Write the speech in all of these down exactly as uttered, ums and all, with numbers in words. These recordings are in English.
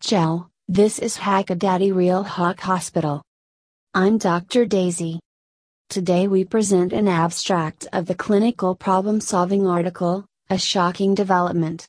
Ciao, this is Hackadaddy Real Hawk Hospital. I'm Doctor Daisy. Today we present an abstract of the Clinical Problem-Solving article, A Shocking Development.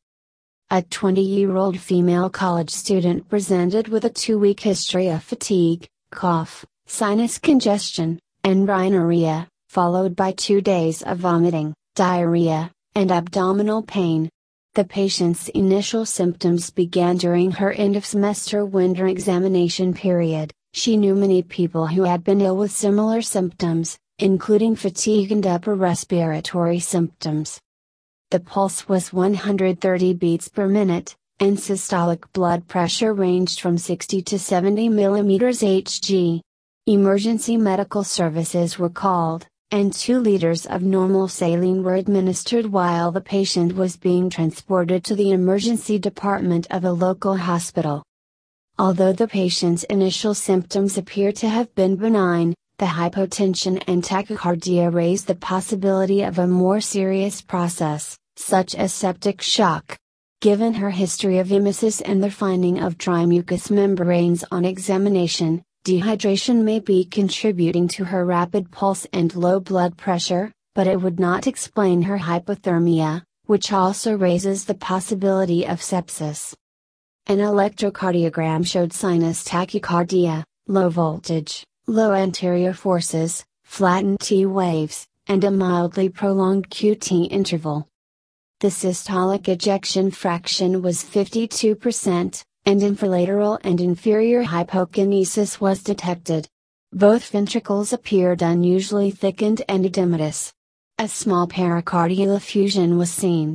A twenty-year-old female college student presented with a two-week history of fatigue, cough, sinus congestion, and rhinorrhea, followed by two days of vomiting, diarrhea, and abdominal pain. The patient's initial symptoms began during her end-of-semester winter examination period. She knew many people who had been ill with similar symptoms, including fatigue and upper respiratory symptoms. The pulse was one hundred thirty beats per minute, and systolic blood pressure ranged from sixty to seventy millimeters Hg. Emergency medical services were called, and two liters of normal saline were administered while the patient was being transported to the emergency department of a local hospital. Although the patient's initial symptoms appear to have been benign, the hypotension and tachycardia raise the possibility of a more serious process, such as septic shock. Given her history of emesis and the finding of dry mucous membranes on examination, dehydration may be contributing to her rapid pulse and low blood pressure, but it would not explain her hypothermia, which also raises the possibility of sepsis. An electrocardiogram showed sinus tachycardia, low voltage, low anterior forces, flattened T waves, and a mildly prolonged Q T interval. The systolic ejection fraction was fifty-two percent, and infralateral and inferior hypokinesis was detected. Both ventricles appeared unusually thickened and edematous. A small pericardial effusion was seen.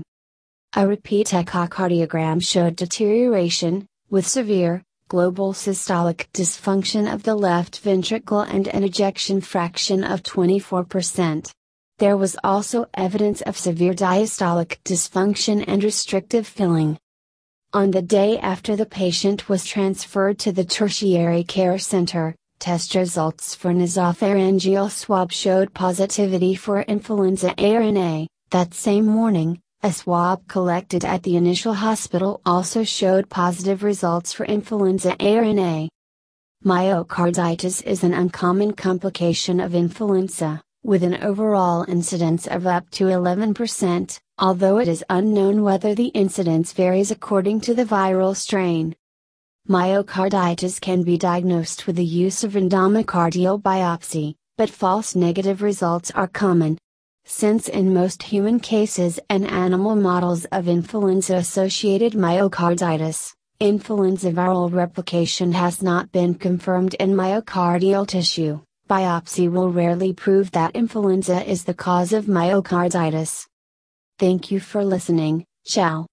A repeat echocardiogram showed deterioration, with severe, global systolic dysfunction of the left ventricle and an ejection fraction of twenty-four percent. There was also evidence of severe diastolic dysfunction and restrictive filling. On the day after the patient was transferred to the tertiary care center, test results for nasopharyngeal swab showed positivity for influenza A R N A. That same morning, a swab collected at the initial hospital also showed positive results for influenza A R N A. Myocarditis is an uncommon complication of influenza, with an overall incidence of up to eleven percent, although it is unknown whether the incidence varies according to the viral strain. Myocarditis can be diagnosed with the use of endomocardial biopsy, but false negative results are common. Since in most human cases and animal models of influenza-associated myocarditis, influenza viral replication has not been confirmed in myocardial tissue, biopsy will rarely prove that influenza is the cause of myocarditis. Thank you for listening. Ciao.